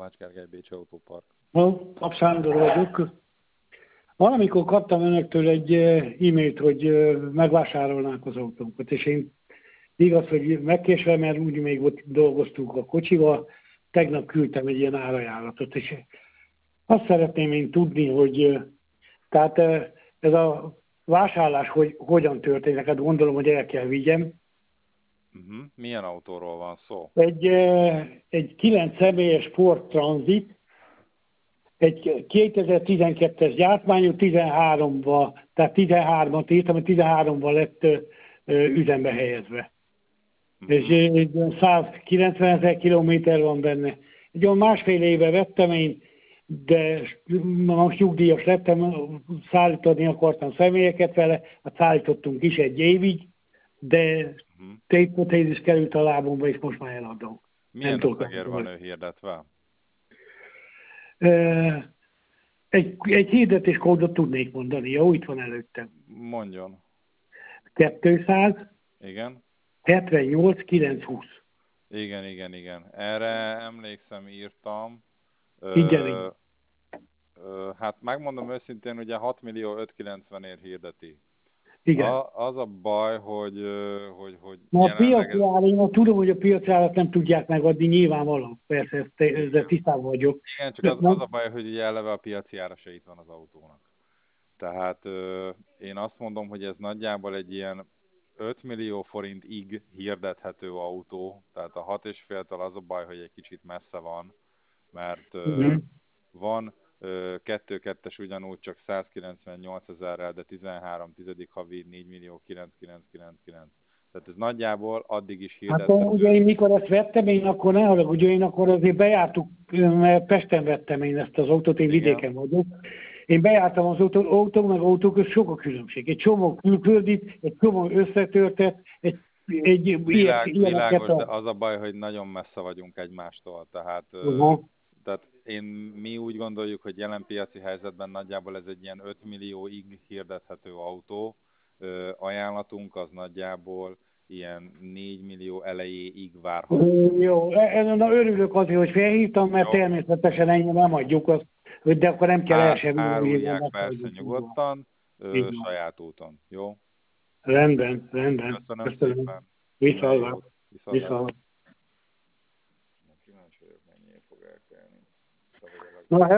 Tanácsgergely, Bécsi Autópark. Pap Sándor vagyok. Valamikor kaptam önöktől egy e-mailt, hogy megvásárolnák az autónkat, és én igaz, hogy megkésve, mert úgy még ott dolgoztunk a kocsival, tegnap küldtem egy ilyen árajánlatot, és azt szeretném én tudni, hogy tehát ez a vásárlás hogyan történik, hát gondolom, hogy el kell vigyem. Milyen autóról van szó? Egy 9 személyes Ford Transit, egy 2012-es gyártmányú, 13-ban, tehát 13-at írtam, hogy 13-ban lett üzembe helyezve. És 190 000 kilométer van benne. Egy olyan másfél éve vettem én, de most nyugdíjas lettem, szállítani akartam személyeket vele, hát szállítottunk is egy évig, de tétprotézis került a lábomba, és most már eladom. Milyen összegért van ő hirdetve? Egy hirdetéskódot tudnék mondani, jó, itt van előttem. Mondjon. 200. Igen. 78 920. Igen. Erre emlékszem, írtam. Igen. Hát megmondom őszintén, ugye 6 millió 590-ért hirdeti. Igen. Az a baj, hogy Na a piaci ára, én tudom, hogy a piaci árat nem tudják megadni, nyilvánvaló, persze, ezzel tisztában vagyok. Igen, csak az a baj, hogy ugye eleve a piaci ára se itt van az autónak. Tehát én azt mondom, hogy ez nagyjából egy ilyen 5 millió forintig hirdethető autó, tehát a 6,5-től az a baj, hogy egy kicsit messze van, mert van 2.2-es ugyanúgy csak 198 000-rel, de 13 tizedik havi 4 millió 9999. Tehát ez nagyjából addig is hirdethető. Hát ugye én mikor ezt vettem, én akkor ne haragudj, én akkor azért bejártuk, mert Pesten vettem én ezt az autót, én vidéken vagyok. Én bejártam az autó meg autók, és sok a különbség. Egy csomó külföldit, egy csomó összetörtet, egy világos, de az a baj, hogy nagyon messze vagyunk egymástól. Tehát, mi úgy gondoljuk, hogy jelen piaci helyzetben nagyjából ez egy ilyen 5 millióig hirdethető autó. Ajánlatunk az nagyjából ilyen 4 millió elejéig várható. Jó, na örülök azért, hogy felhívtam, mert természetesen ennyi nem adjuk azt, de akkor nem kell el sem. Árulják persze nyugodtan, saját úton, jó? Rendben. Köszönöm szépen. Viszont. Kíváncsi vagyok, mennyiért fog elkelni. Na,